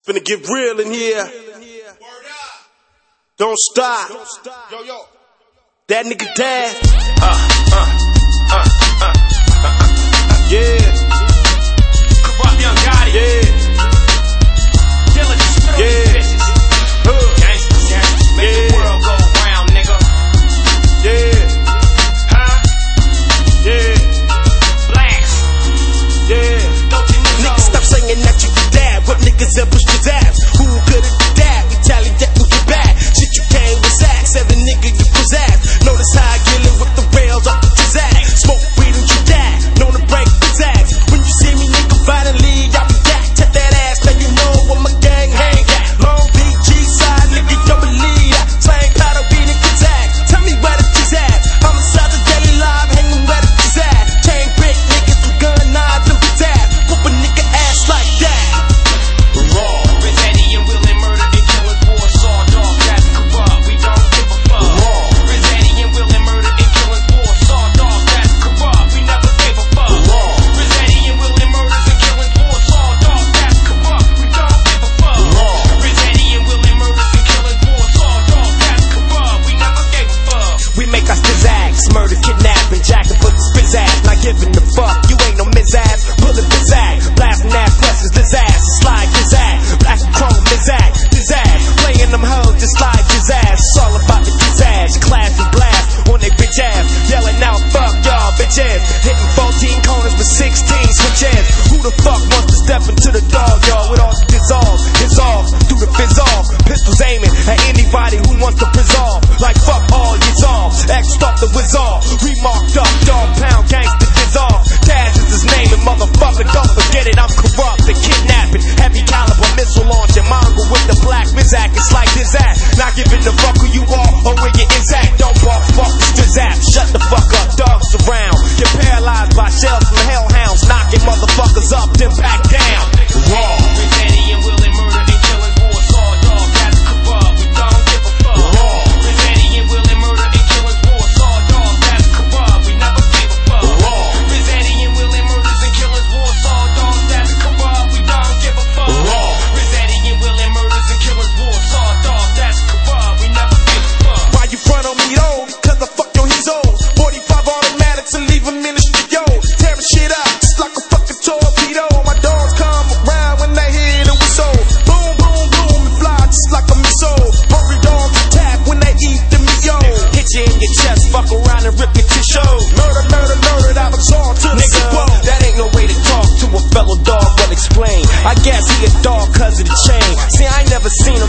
Finna get real in here. Don't stop. That nigga Dad. Yeah. Corrupt Young Gotti. Yeah. Diligence through these bitches. Gangsters, gangsters. Make the world go round, nigga. Yeah. Huh? Yeah. Blast. Yeah. Don't you know? Niggas stop saying that you can dab. What niggas ever push abs? Who could have did that? Retaliate with your back. Shit you came with sacks. Every nigga you possess. Notice how I dealing with the rails up the pizzazz. Smoke weed and you die. Known to break pizzazz. When you see me nigga violently, I be back. Check that ass. Now you know where my gang hang at. Long Beach, G-side, nigga, don't believe that. Slang powder, beat and pizzazz. Tell me where the pizzazz. I'm inside the daily live, hanging where the pizzazz. Chain brick niggas with gun knives and pizzazz. Whoop a nigga ass like that. Raw. Rizzetti and Willie murder and killers, Warsaw dog, that's corrupt. We don't give a fuck. Raw. Rizzetti and Willie murder and killers, Warsaw dog, that's corrupt. We never gave a fuck. Raw. Rizzetti and Willie murders and killers, Warsaw dog, that's corrupt. We don't give a fuck. Raw. Rizzetti and Willie murders and killers, Warsaw dog, that's corrupt. We never gave a fuck. We make our spizzags, murder, kidnapping, jacking for the spizzags. Not giving a fuck, you ain't no mizzazz. Bullet pizzazz, blasting ass questions, pizzazz. Slide pizzazz, black and chrome pizzazz, pizzazz. Playing them hoes, just slide pizzazz. It's all about the pizzazz, clash and blast on they bitch ass. Yelling out, fuck y'all bitches. Hitting 14 corners with 16 switches. Who the fuck wants to step into the dog yard with all the dissolve? Dissolve, through the fizz off. Pistols aiming at anybody who wants to resolve. Like fuck all, dissolve. X stop the whiz off. Remarked up, dog pound, gangsta dissolve. Taz is his name and motherfucker, don't forget it. I'm corrupt and kidnapping. Heavy caliber missile launching. Mongo with the black Mizak. It's like this ass. Not giving a fuck who you are or where you is at. Don't bark, fuck the zap. Shut the fuck up, dogs around. Get paralyzed by shells from hellhounds. Knocking motherfuckers up, then back down. Raw. Rizzetti and Willie murder and killers, Warsaw dog, that's corrupt. We don't give a fuck. Raw. Rizzetti and Willie murder and killers, Warsaw dog, that's corrupt. We never gave a fuck. Raw. Rizzetti and Willie murders and killers, Warsaw dog, that's corrupt. We don't give a fuck. Raw. Rizzetti and Willie murders and killers, Warsaw dog, that's corrupt. We never gave a fuck. Why you front on me though? Cause I fuck your his old 45 automatics and leave him in the studio. Tearing shit up just like a fucking torpedo. My dogs come around when they hear the whistle. Boom, boom, boom, and fly just like a missile. Hungry dogs attack when they eat the meat, yo. Hit you in your chest, fuck around and rip your tissues. Murder, murder, murder, that was all to the nigga. That ain't no way to talk to a fellow dog, but explain. I guess he a dog cause of the chain. See, I ain't never seen